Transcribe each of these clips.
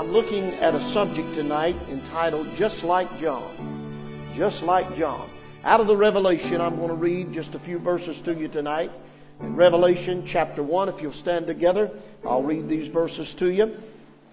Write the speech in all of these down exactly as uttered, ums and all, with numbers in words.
I'm looking at a subject tonight entitled Just Like John. Just Like John. Out of the Revelation, I'm going to read just a few verses to you tonight. In Revelation chapter one, if you'll stand together, I'll read these verses to you. If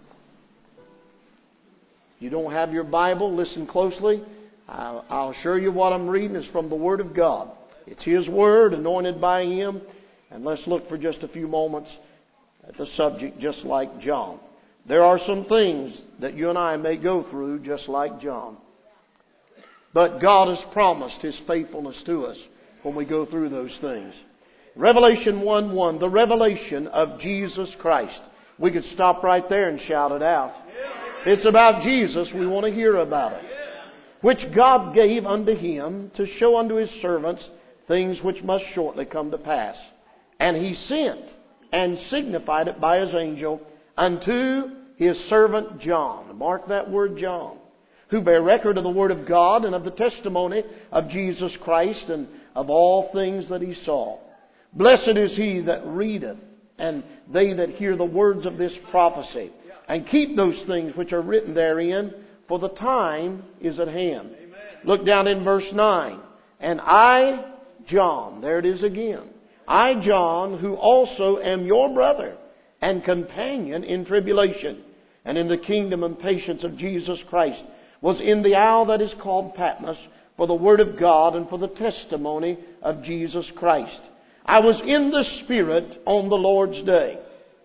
you don't have your Bible, listen closely. I'll, I'll assure you what I'm reading is from the Word of God. It's His Word, anointed by Him. And let's look for just a few moments at the subject, Just Like John. There are some things that you and I may go through just like John. But God has promised His faithfulness to us when we go through those things. Revelation one one, the revelation of Jesus Christ. We could stop right there and shout it out. It's about Jesus. We want to hear about it. Which God gave unto Him to show unto His servants things which must shortly come to pass. And He sent and signified it by His angel unto His servant John. Mark that word, John. Who bear record of the Word of God and of the testimony of Jesus Christ and of all things that He saw. Blessed is he that readeth, and they that hear the words of this prophecy, and keep those things which are written therein, for the time is at hand. Amen. Look down in verse nine. And I, John, there it is again. I, John, who also am your brother and companion in tribulation, and in the kingdom and patience of Jesus Christ, was in the isle that is called Patmos, for the word of God and for the testimony of Jesus Christ. I was in the Spirit on the Lord's day.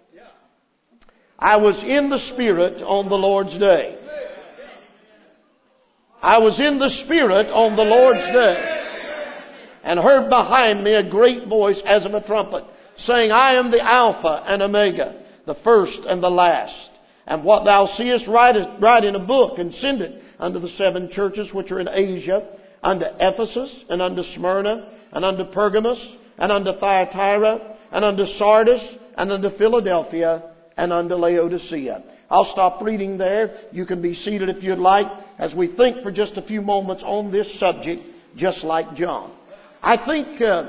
I was in the Spirit on the Lord's day. I was in the Spirit on the Lord's day, and heard behind me a great voice as of a trumpet, saying, I am the Alpha and Omega, the first and the last. And what thou seest, write it, write in a book, and send it unto the seven churches which are in Asia, unto Ephesus, and unto Smyrna, and unto Pergamos, and unto Thyatira, and unto Sardis, and unto Philadelphia, and unto Laodicea. I'll stop reading there. You can be seated if you'd like, as we think for just a few moments on this subject, just like John. I think uh,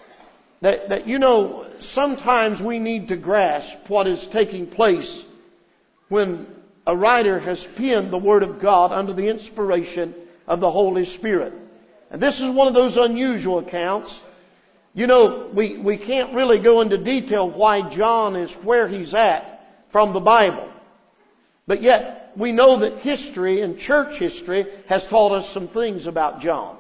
that, that, you know, sometimes we need to grasp what is taking place when a writer has penned the Word of God under the inspiration of the Holy Spirit. And this is one of those unusual accounts. You know, we, we can't really go into detail why John is where he's at from the Bible. But yet, we know that history and church history has taught us some things about John.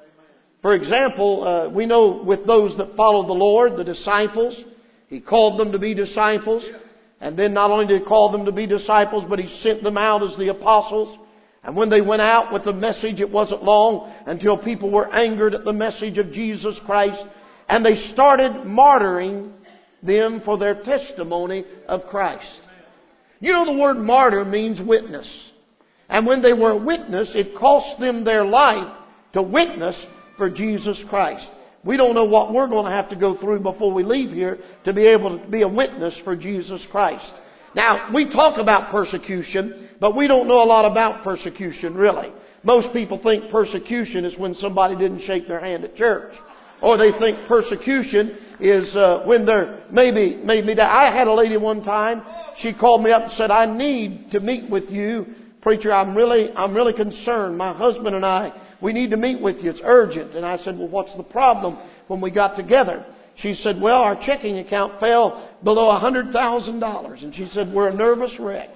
For example, uh, we know with those that followed the Lord, the disciples, He called them to be disciples. And then not only did He call them to be disciples, but He sent them out as the apostles. And when they went out with the message, it wasn't long until people were angered at the message of Jesus Christ. And they started martyring them for their testimony of Christ. You know, the word martyr means witness. And when they were a witness, it cost them their life to witness for Jesus Christ. We don't know what we're going to have to go through before we leave here to be able to be a witness for Jesus Christ. Now, we talk about persecution, but we don't know a lot about persecution, really. Most people think persecution is when somebody didn't shake their hand at church. Or they think persecution is uh, when they're maybe, maybe... I had a lady one time, she called me up and said, I need to meet with you. Preacher, I'm really, I'm really concerned. My husband and I, we need to meet with you. It's urgent. And I said, well, what's the problem when we got together? She said, well, our checking account fell below one hundred thousand dollars. And she said, we're a nervous wreck.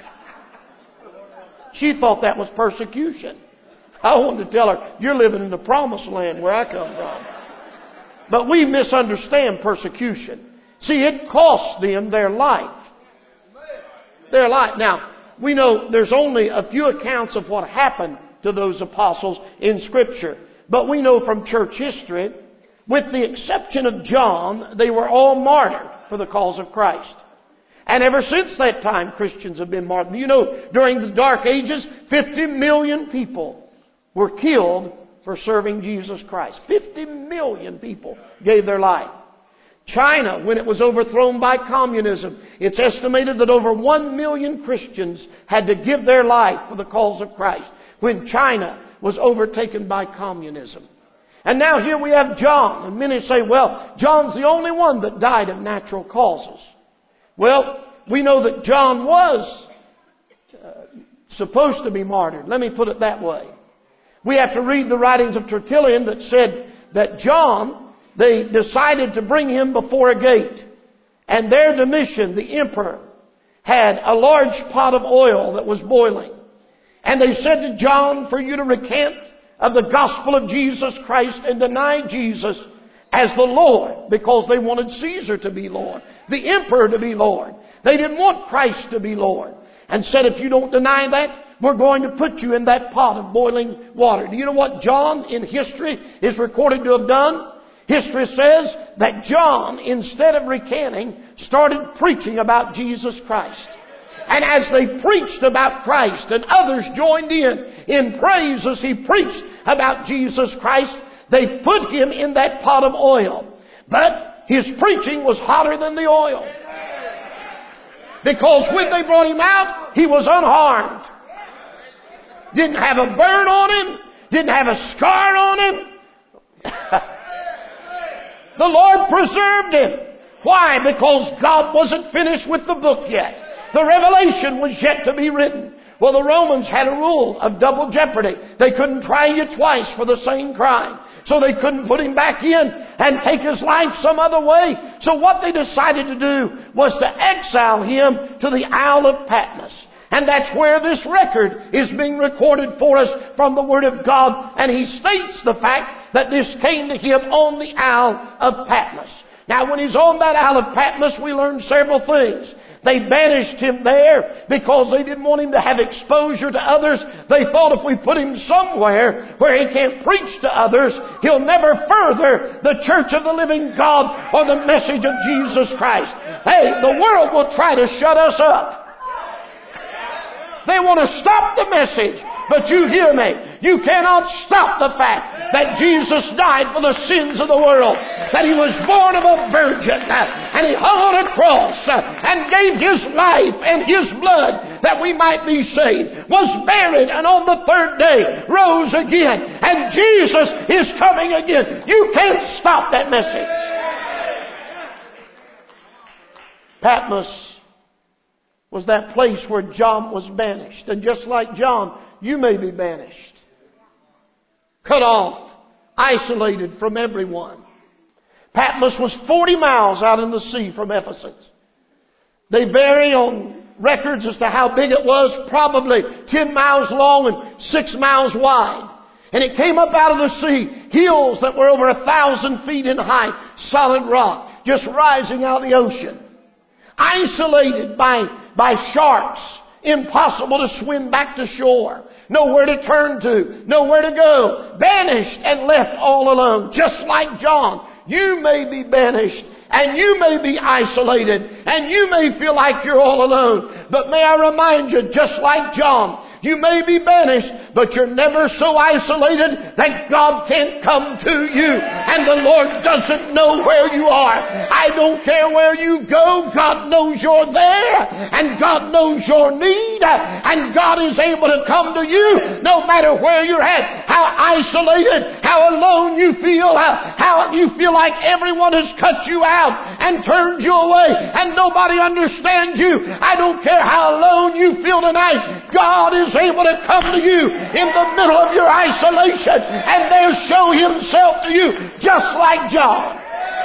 She thought that was persecution. I wanted to tell her, you're living in the promised land where I come from. But we misunderstand persecution. See, it cost them their life. Their life. Now, we know there's only a few accounts of what happened to those apostles in Scripture. But we know from church history, with the exception of John, they were all martyred for the cause of Christ. And ever since that time, Christians have been martyred. You know, during the Dark Ages, fifty million people were killed for serving Jesus Christ. fifty million people gave their life. China, when it was overthrown by communism, it's estimated that over one million Christians had to give their life for the cause of Christ when China was overtaken by communism. And now here we have John. And many say, well, John's the only one that died of natural causes. Well, we know that John was uh, supposed to be martyred. Let me put it that way. We have to read the writings of Tertullian that said that John, they decided to bring him before a gate. And there Domitian, the emperor, had a large pot of oil that was boiling. And they said to John, for you to recant of the gospel of Jesus Christ and deny Jesus as the Lord, because they wanted Caesar to be Lord, the emperor to be Lord. They didn't want Christ to be Lord. And said, if you don't deny that, we're going to put you in that pot of boiling water. Do you know what John in history is recorded to have done? History says that John, instead of recanting, started preaching about Jesus Christ. And as they preached about Christ and others joined in, in praise as he preached about Jesus Christ, they put him in that pot of oil. But his preaching was hotter than the oil. Because when they brought him out, he was unharmed. Didn't have a burn on him. Didn't have a scar on him. The Lord preserved him. Why? Because God wasn't finished with the book yet. The revelation was yet to be written. Well, the Romans had a rule of double jeopardy. They couldn't try you twice for the same crime. So they couldn't put him back in and take his life some other way. So what they decided to do was to exile him to the Isle of Patmos. And that's where this record is being recorded for us from the Word of God. And he states the fact that this came to him on the Isle of Patmos. Now, when he's on that Isle of Patmos, we learn several things. They banished him there because they didn't want him to have exposure to others. They thought if we put him somewhere where he can't preach to others, he'll never further the church of the living God or the message of Jesus Christ. Hey, the world will try to shut us up. They want to stop the message. But you hear me. You cannot stop the fact that Jesus died for the sins of the world. That He was born of a virgin. And He hung on a cross and gave His life and His blood that we might be saved. Was buried and on the third day rose again. And Jesus is coming again. You can't stop that message. Patmos was that place where John was banished. And just like John, you may be banished. Cut off. Isolated from everyone. Patmos was forty miles out in the sea from Ephesus. They vary on records as to how big it was. Probably ten miles long and six miles wide. And it came up out of the sea. Hills that were over a thousand feet in height. Solid rock. Just rising out of the ocean. Isolated by, by sharks. Impossible to swim back to shore. Nowhere to turn to. Nowhere to go. Banished and left all alone. Just like John. You may be banished. And you may be isolated. And you may feel like you're all alone. But may I remind you, just like John, you may be banished, but you're never so isolated that God can't come to you. And the Lord doesn't know where you are. I don't care where you go. God knows you're there. And God knows your need. And God is able to come to you no matter where you're at. How isolated, how alone you feel, how, how you feel like everyone has cut you out and turned you away and nobody understands you. I don't care how alone you feel tonight. God is able to come to you in the middle of your isolation and there show Himself to you just like John.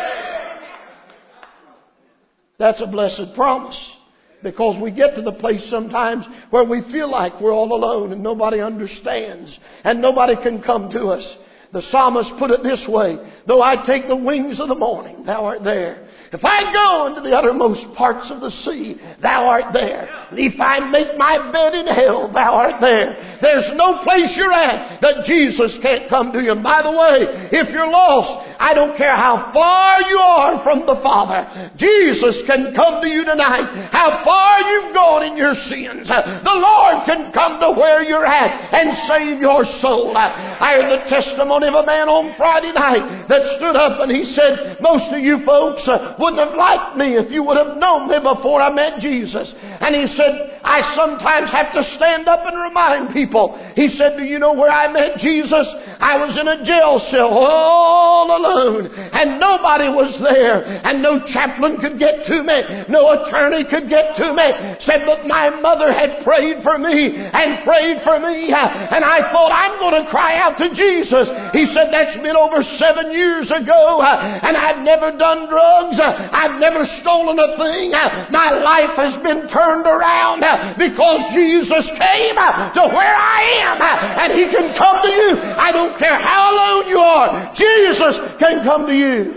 That's a blessed promise, because we get to the place sometimes where we feel like we're all alone and nobody understands and nobody can come to us. The psalmist put it this way: though I take the wings of the morning, Thou art there. If I go into the uttermost parts of the sea, Thou art there. And if I make my bed in hell, Thou art there. There's no place you're at that Jesus can't come to you. And by the way, if you're lost, I don't care how far you are from the Father, Jesus can come to you tonight. How far you've gone in your sins, the Lord can come to where you're at and save your soul. I heard the testimony of a man on Friday night that stood up and he said, most of you folks wouldn't have liked me if you would have known me before I met Jesus. And he said, I sometimes have to stand up and remind people He said, do you know where I met Jesus? I was in a jail cell all alone, and nobody was there, and no chaplain could get to me, no attorney could get to me. Said, but my mother had prayed for me and prayed for me, and I thought, I'm going to cry out to Jesus. He said, that's been over seven years ago, and I've never done drugs. I've never stolen a thing. My life has been turned around because Jesus came to where I am, and He can come to you. I don't care how alone you are. Jesus can come to you.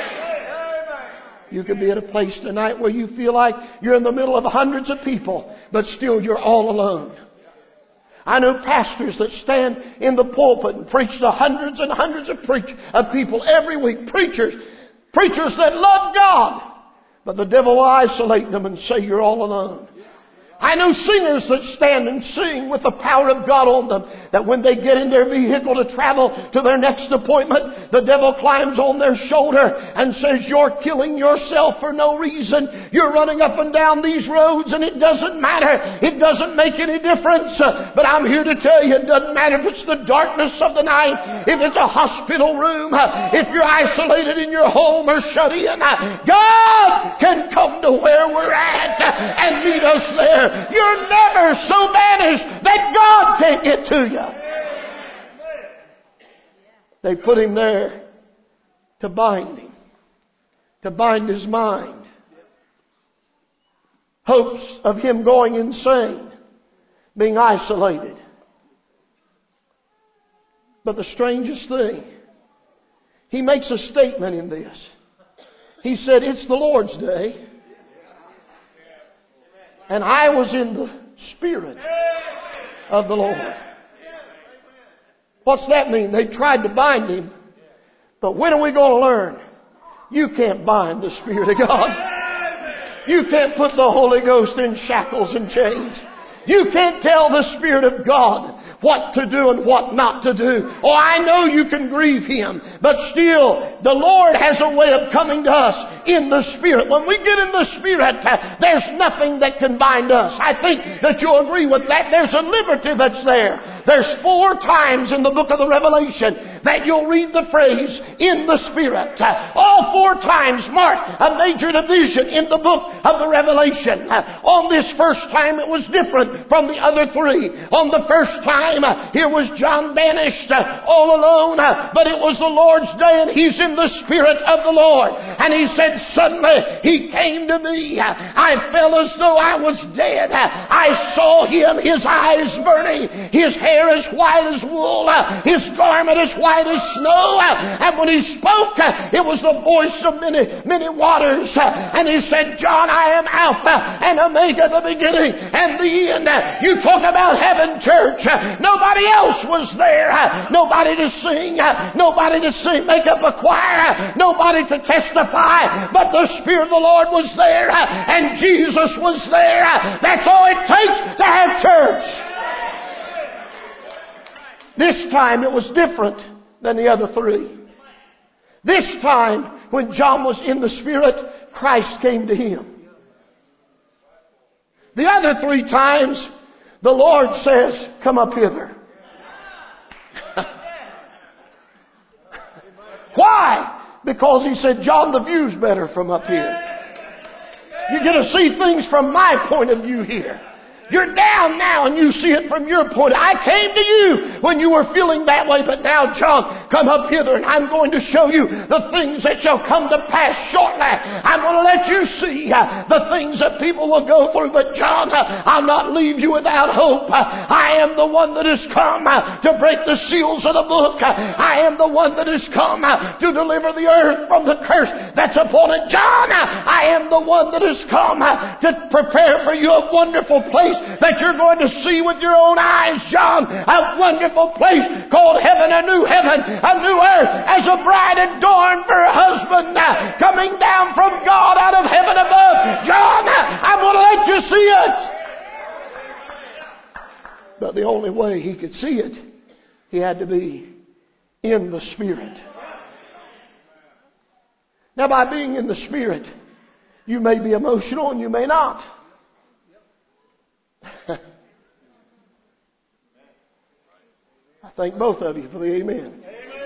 You could be at a place tonight where you feel like you're in the middle of hundreds of people, but still you're all alone. I know pastors that stand in the pulpit and preach to hundreds and hundreds of, preach, of people every week. Preachers, preachers that love God, but the devil will isolate them and say you're all alone. I know singers that stand and sing with the power of God on them, that when they get in their vehicle to travel to their next appointment, the devil climbs on their shoulder and says, you're killing yourself for no reason. You're running up and down these roads and it doesn't matter. It doesn't make any difference. But I'm here to tell you, it doesn't matter if it's the darkness of the night, if it's a hospital room, if you're isolated in your home or shut in. God can come to where we're at and meet us there. You're never so banished that God can't get to you. They put Him there to bind Him, to bind His mind. Hopes of Him going insane, being isolated. But the strangest thing, He makes a statement in this. He said, it's the Lord's day. And I was in the Spirit of the Lord. What's that mean? They tried to bind Him. But when are we going to learn? You can't bind the Spirit of God. You can't put the Holy Ghost in shackles and chains. You can't tell the Spirit of God what to do and what not to do. Oh, I know you can grieve Him, but still, the Lord has a way of coming to us in the Spirit. When we get in the Spirit, there's nothing that can bind us. I think that you'll agree with that. There's a liberty that's there. There's four times in the book of the Revelation that you'll read the phrase, in the Spirit. All four times mark a major division in the book of the Revelation. On this first time, it was different from the other three. On the first time, here was John banished all alone, but it was the Lord's day and he's in the Spirit of the Lord. And he said, suddenly He came to me. I felt as though I was dead. I saw Him, His eyes burning, His hair as white as wool, His garment as white as snow. And when He spoke, it was the voice of many, many waters. And He said, John, I am Alpha and Omega, the beginning and the end. You talk about heaven, church. Nobody else was there. Nobody to sing. Nobody to sing, make up a choir. Nobody to testify. But the Spirit of the Lord was there. And Jesus was there. That's all it takes to have church. This time it was different than the other three. This time, when John was in the Spirit, Christ came to him. The other three times, the Lord says, come up hither. Why? Because He said, John, the view's better from up here. You get to see things from my point of view here. You're down now and you see it from your point. I came to you when you were feeling that way, but now, John, come up hither and I'm going to show you the things that shall come to pass shortly. I'm going to let you see uh, the things that people will go through. But John, uh, I'll not leave you without hope. Uh, I am the one that has come uh, to break the seals of the book. Uh, I am the one that has come uh, to deliver the earth from the curse that's upon it. John, uh, I am the one that has come uh, to prepare for you a wonderful place that you're going to see with your own eyes, John. A wonderful place called heaven, a new heaven, a new earth, as a bride adorned for her husband, uh, coming down from God out of heaven above. John, I'm going to let you see it. But the only way he could see it, he had to be in the Spirit. Now, by being in the Spirit, you may be emotional and you may not. I thank both of you for the amen.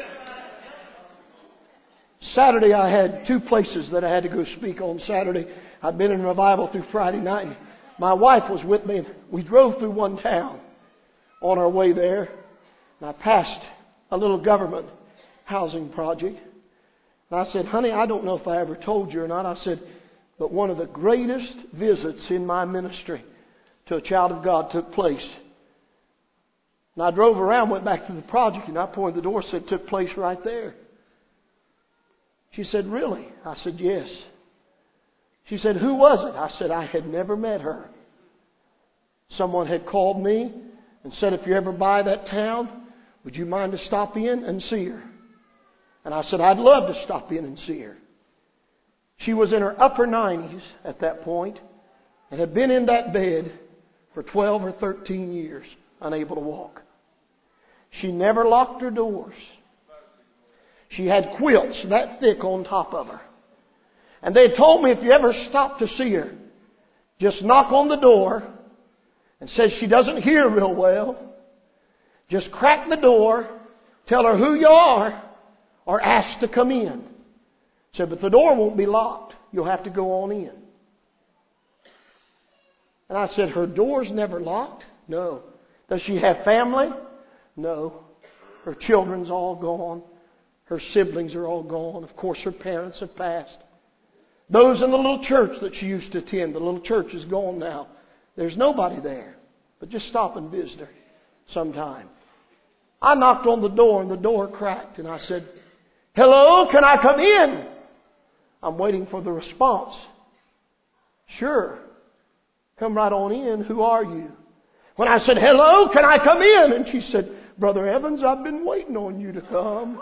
Saturday I had two places that I had to go speak on Saturday. I'd been in revival through Friday night. And my wife was with me. And we drove through one town on our way there. And I passed a little government housing project. And I said, honey, I don't know if I ever told you or not. I said, but one of the greatest visits in my ministry to a child of God took place. And I drove around, went back to the project, and I pointed the door, said, took place right there. She said, really? I said, yes. She said, who was it? I said, I had never met her. Someone had called me and said, if you ever buy that town, would you mind to stop in and see her? And I said, I'd love to stop in and see her. She was in her upper nineties at that point and had been in that bed for twelve or thirteen years, unable to walk. She never locked her doors. She had quilts that thick on top of her. And they told me if you ever stop to see her, just knock on the door and says she doesn't hear real well. Just crack the door, tell her who you are, or ask to come in. Said, but the door won't be locked. You'll have to go on in. And I said, her door's never locked? No. Does she have family? No. Her children's all gone. Her siblings are all gone. Of course, her parents have passed. Those in the little church that she used to attend, the little church is gone now. There's nobody there. But just stop and visit her sometime. I knocked on the door and the door cracked. And I said, hello, can I come in? I'm waiting for the response. Sure. Come right on in. Who are you? When I said, hello, can I come in? And she said, Brother Evans, I've been waiting on you to come.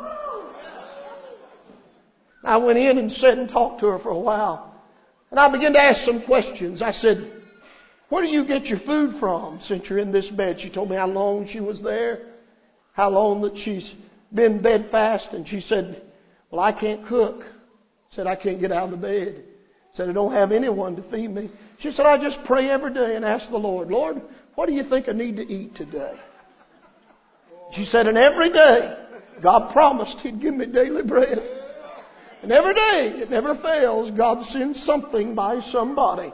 I went in and sat and talked to her for a while. And I began to ask some questions. I said, where do you get your food from since you're in this bed? She told me how long she was there, how long that she's been bedfast. And she said, well, I can't cook. Said, I can't get out of the bed. Said, I don't have anyone to feed me. She said, I just pray every day and ask the Lord, Lord, what do you think I need to eat today? She said, and every day, God promised He'd give me daily bread. And every day, it never fails, God sends something by somebody.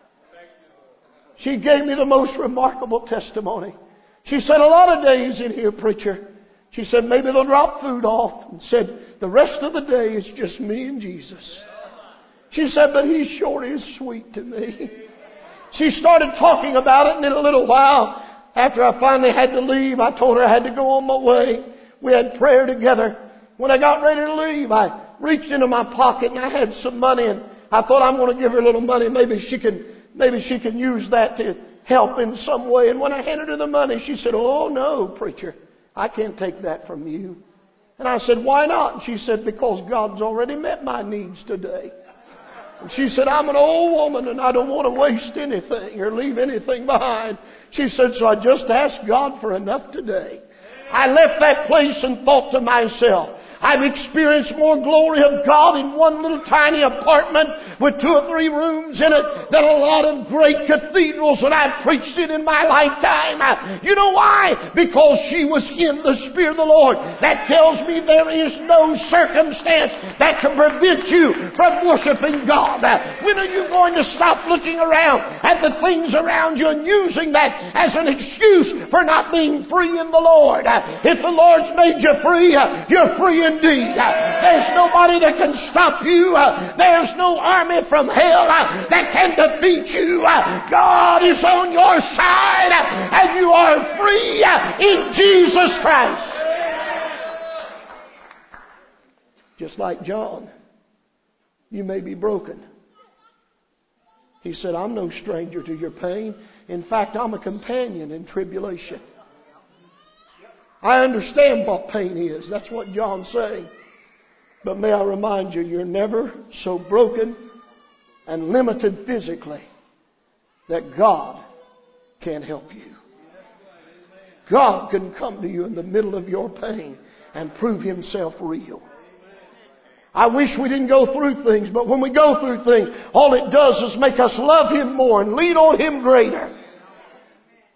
She gave me the most remarkable testimony. She said, a lot of days in here, preacher. She said, maybe they'll drop food off. And said, the rest of the day is just me and Jesus. She said, but He sure is sweet to me. She started talking about it, and in a little while, after I finally had to leave, I told her I had to go on my way. We had prayer together. When I got ready to leave, I reached into my pocket and I had some money, and I thought I'm going to give her a little money. Maybe she can, maybe she can use that to help in some way. And when I handed her the money, she said, oh no, preacher, I can't take that from you. And I said, why not? And she said, because God's already met my needs today. And she said, I'm an old woman and I don't want to waste anything or leave anything behind. She said, so I just asked God for enough today. I left that place and thought to myself, I've experienced more glory of God in one little tiny apartment with two or three rooms in it than a lot of great cathedrals that I've preached in in my lifetime. You know why? Because she was in the Spirit of the Lord. That tells me there is no circumstance that can prevent you from worshiping God. When are you going to stop looking around at the things around you and using that as an excuse for not being free in the Lord? If the Lord's made you free, you're free in indeed. There's nobody that can stop you. There's no army from hell that can defeat you. God is on your side and you are free in Jesus Christ. Just like John, you may be broken. He said, I'm no stranger to your pain. In fact, I'm a companion in tribulation. I understand what pain is. That's what John's saying. But may I remind you, you're never so broken and limited physically that God can't help you. God can come to you in the middle of your pain and prove Himself real. I wish we didn't go through things, but when we go through things, all it does is make us love Him more and lean on Him greater.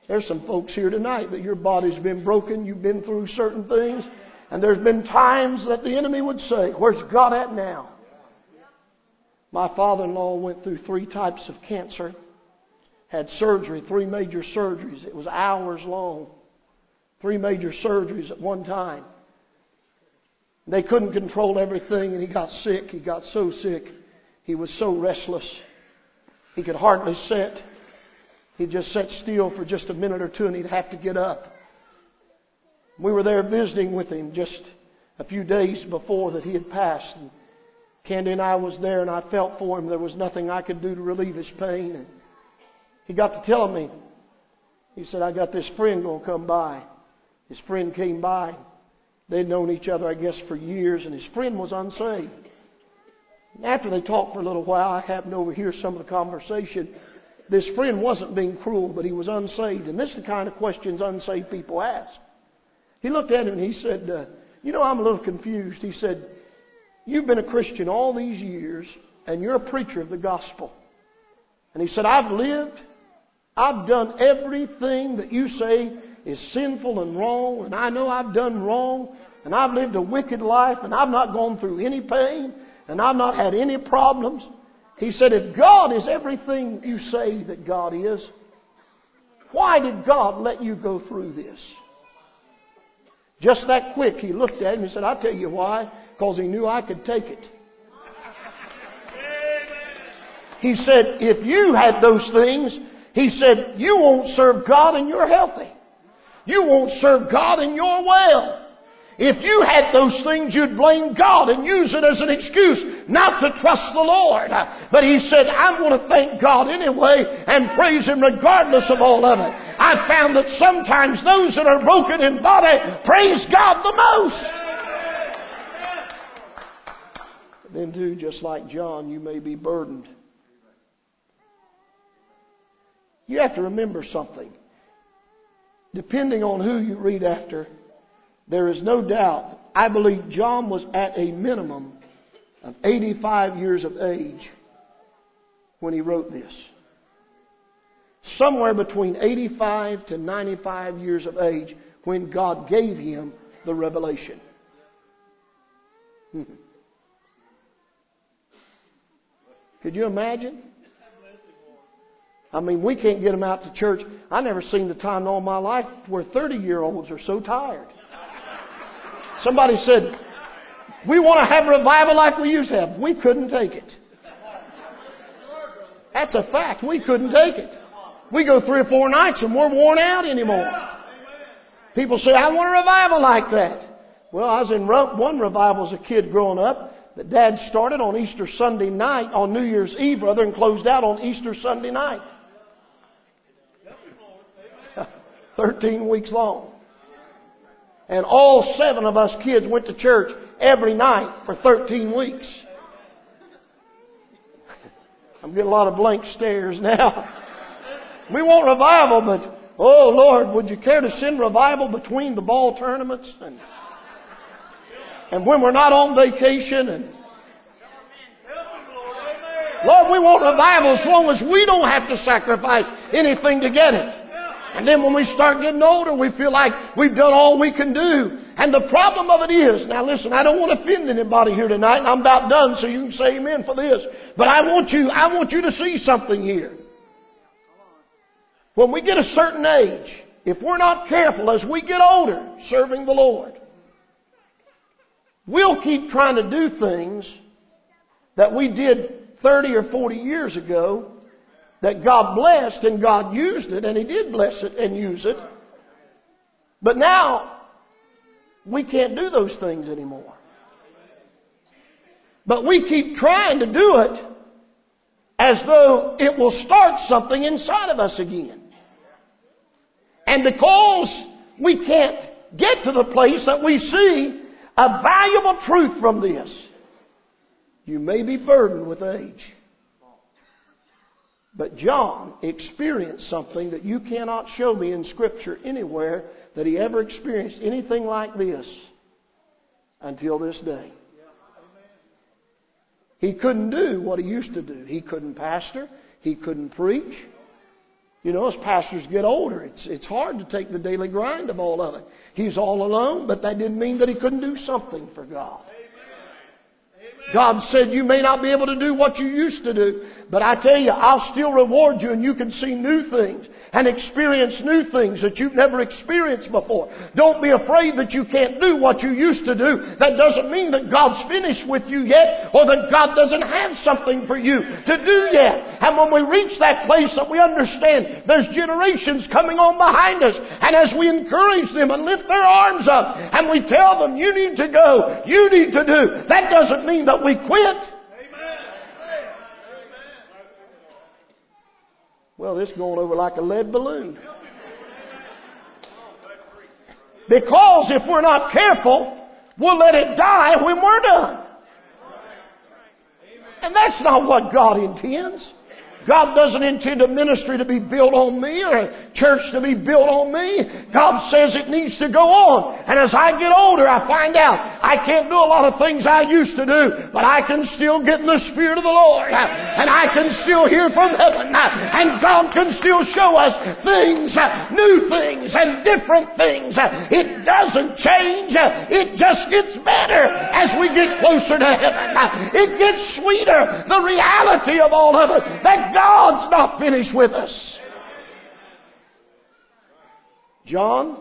There's some folks here tonight that your body's been broken. You've been through certain things. And there's been times that the enemy would say, where's God at now? My father-in-law went through three types of cancer. Had surgery, three major surgeries. It was hours long. Three major surgeries at one time. They couldn't control everything, and he got sick. He got so sick. He was so restless. He could hardly sit. He'd just sit still for just a minute or two, and he'd have to get up. We were there visiting with him just a few days before that he had passed. And Candy and I was there, and I felt for him. There was nothing I could do to relieve his pain. And he got to telling me, he said, I got this friend going to come by. His friend came by. They'd known each other, I guess, for years, and his friend was unsaved. And after they talked for a little while, I happened to overhear some of the conversation. This friend wasn't being cruel, but he was unsaved. And this is the kind of questions unsaved people ask. He looked at him and he said, uh, you know, I'm a little confused. He said, you've been a Christian all these years, and you're a preacher of the gospel. And he said, I've lived, I've done everything that you say is sinful and wrong, and I know I've done wrong, and I've lived a wicked life, and I've not gone through any pain, and I've not had any problems. He said, if God is everything you say that God is, why did God let you go through this? Just that quick, he looked at him and said, I'll tell you why, because he knew I could take it. He said, if you had those things, he said, you won't serve God and you're healthy. You won't serve God and you're well. If you had those things, you'd blame God and use it as an excuse not to trust the Lord. But he said, I'm going to thank God anyway and praise Him regardless of all of it. I found that sometimes those that are broken in body praise God the most. Then too, just like John, you may be burdened. You have to remember something. Depending on who you read after, there is no doubt, I believe John was at a minimum of eighty-five years of age when he wrote this. Somewhere between eighty-five to ninety-five years of age when God gave him the revelation. Could you imagine? I mean, we can't get them out to church. I never seen the time in all my life where thirty-year-olds are so tired. Somebody said, we want to have revival like we used to have. We couldn't take it. That's a fact. We couldn't take it. We go three or four nights and we're worn out anymore. People say, I want a revival like that. Well, I was in one revival as a kid growing up that Dad started on Easter Sunday night, on New Year's Eve rather, and closed out on Easter Sunday night. Thirteen weeks long. And all seven of us kids went to church every night for thirteen weeks. I'm getting a lot of blank stares now. We want revival, but oh Lord, would you care to send revival between the ball tournaments and and when we're not on vacation? And Lord, we want revival as long as we don't have to sacrifice anything to get it. And then when we start getting older, we feel like we've done all we can do. And the problem of it is, now listen, I don't want to offend anybody here tonight, and I'm about done, so you can say amen for this. But I want you, I want you to see something here. When we get a certain age, if we're not careful as we get older serving the Lord, we'll keep trying to do things that we did thirty or forty years ago that God blessed and God used it, and He did bless it and use it. But now, we can't do those things anymore. But we keep trying to do it as though it will start something inside of us again. And because we can't get to the place that we see a valuable truth from this, you may be burdened with age. But John experienced something that you cannot show me in Scripture anywhere that he ever experienced anything like this until this day. He couldn't do what he used to do. He couldn't pastor. He couldn't preach. You know, as pastors get older, it's, it's hard to take the daily grind of all of it. He's all alone, but that didn't mean that he couldn't do something for God. God said, you may not be able to do what you used to do, but I tell you, I'll still reward you and you can see new things and experience new things that you've never experienced before. Don't be afraid that you can't do what you used to do. That doesn't mean that God's finished with you yet, or that God doesn't have something for you to do yet. And when we reach that place that we understand there's generations coming on behind us, and as we encourage them and lift their arms up and we tell them, you need to go, you need to do, that doesn't mean that we quit. Well, this is going over like a lead balloon. Because if we're not careful, we'll let it die when we're done. And that's not what God intends. God doesn't intend a ministry to be built on me or a church to be built on me. God says it needs to go on. And as I get older, I find out I can't do a lot of things I used to do, but I can still get in the Spirit of the Lord. And I can still hear from heaven. And God can still show us things, new things and different things. It doesn't change. It just gets better as we get closer to heaven. It gets sweeter. The reality of all of it, that God's not finished with us. John,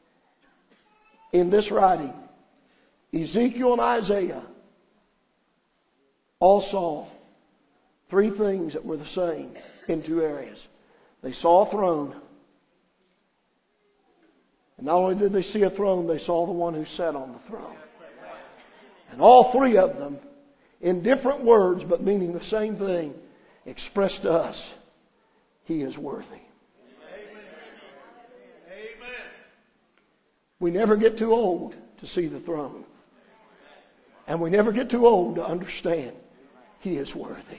in this writing, Ezekiel and Isaiah all saw three things that were the same in two areas. They saw a throne. And not only did they see a throne, they saw the one who sat on the throne. And all three of them, in different words but meaning the same thing, expressed to us, He is worthy. Amen. We never get too old to see the throne. And we never get too old to understand He is worthy.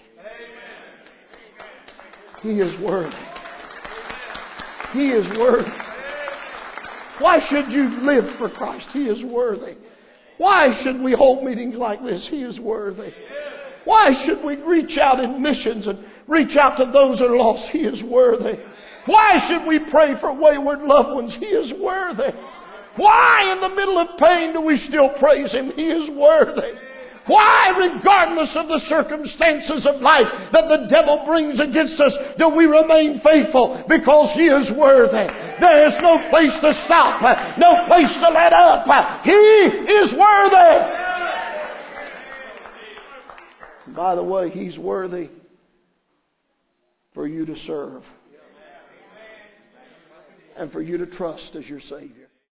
He is worthy. He is worthy. Why should you live for Christ? He is worthy. Why should we hold meetings like this? He is worthy. Why should we reach out in missions and reach out to those that are lost? He is worthy. Why should we pray for wayward loved ones? He is worthy. Why in the middle of pain do we still praise Him? He is worthy. Why, regardless of the circumstances of life that the devil brings against us, do we remain faithful? Because He is worthy. There is no place to stop, no place to let up. He is worthy. By the way, He's worthy for you to serve and for you to trust as your Savior.